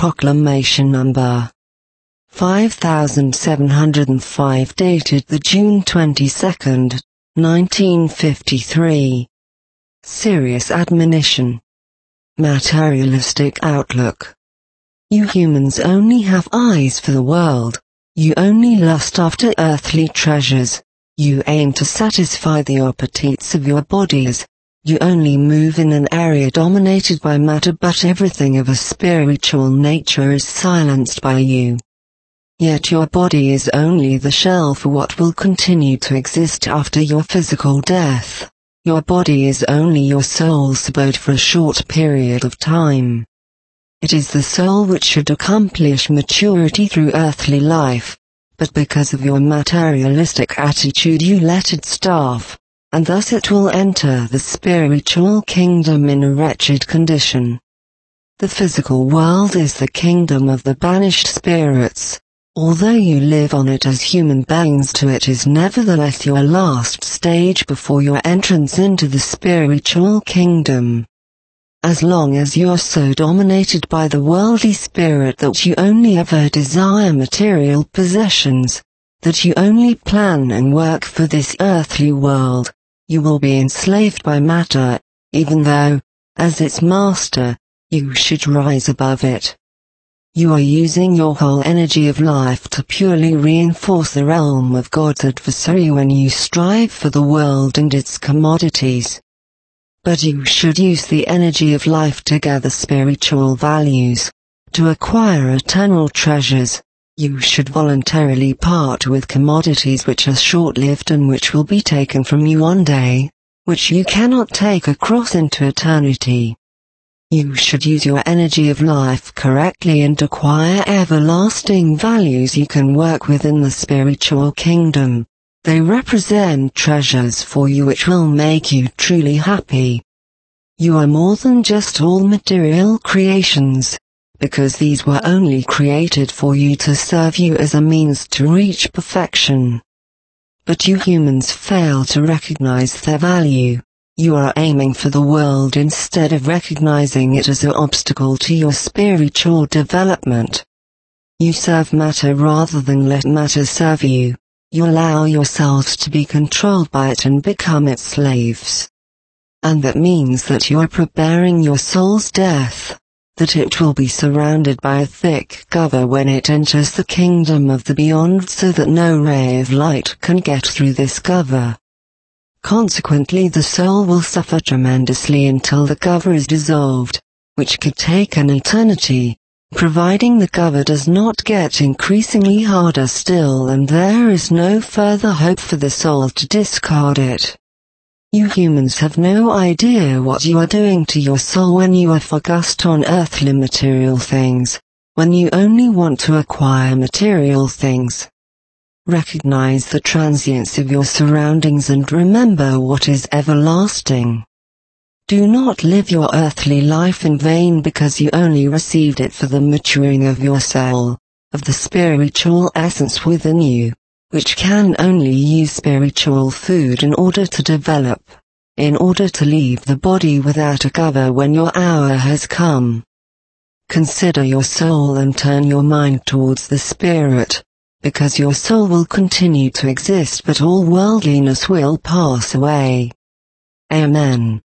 Proclamation Number 5705 dated the June 22nd, 1953. Serious admonition. Materialistic outlook. You humans only have eyes for the world. You only lust after earthly treasures. You aim to satisfy the appetites of your bodies. You only move in an area dominated by matter, but everything of a spiritual nature is silenced by you. Yet your body is only the shell for what will continue to exist after your physical death. Your body is only your soul's abode for a short period of time. It is the soul which should accomplish maturity through earthly life, but because of your materialistic attitude you let it starve, and thus it will enter the spiritual kingdom in a wretched condition. The physical world is the kingdom of the banished spirits. Although you live on it as human beings, to it is nevertheless your last stage before your entrance into the spiritual kingdom. As long as you're so dominated by the worldly spirit that you only ever desire material possessions, that you only plan and work for this earthly world, you will be enslaved by matter, even though, as its master, you should rise above it. You are using your whole energy of life to purely reinforce the realm of God's adversary when you strive for the world and its commodities. But you should use the energy of life to gather spiritual values, to acquire eternal treasures. You should voluntarily part with commodities which are short-lived and which will be taken from you one day, which you cannot take across into eternity. You should use your energy of life correctly and acquire everlasting values you can work with in the spiritual kingdom. They represent treasures for you which will make you truly happy. You are more than just all material creations, because these were only created for you to serve you as a means to reach perfection. But you humans fail to recognize their value. You are aiming for the world instead of recognizing it as an obstacle to your spiritual development. You serve matter rather than let matter serve you. You allow yourselves to be controlled by it and become its slaves. And that means that you are preparing your soul's death, that it will be surrounded by a thick cover when it enters the kingdom of the beyond, so that no ray of light can get through this cover. Consequently, the soul will suffer tremendously until the cover is dissolved, which could take an eternity, providing the cover does not get increasingly harder still and there is no further hope for the soul to discard it. You humans have no idea what you are doing to your soul when you are focused on earthly material things, when you only want to acquire material things. Recognize the transience of your surroundings and remember what is everlasting. Do not live your earthly life in vain because you only received it for the maturing of your soul, of the spiritual essence within you, which can only use spiritual food in order to develop, in order to leave the body without a cover when your hour has come. Consider your soul and turn your mind towards the spirit, because your soul will continue to exist but all worldliness will pass away. Amen.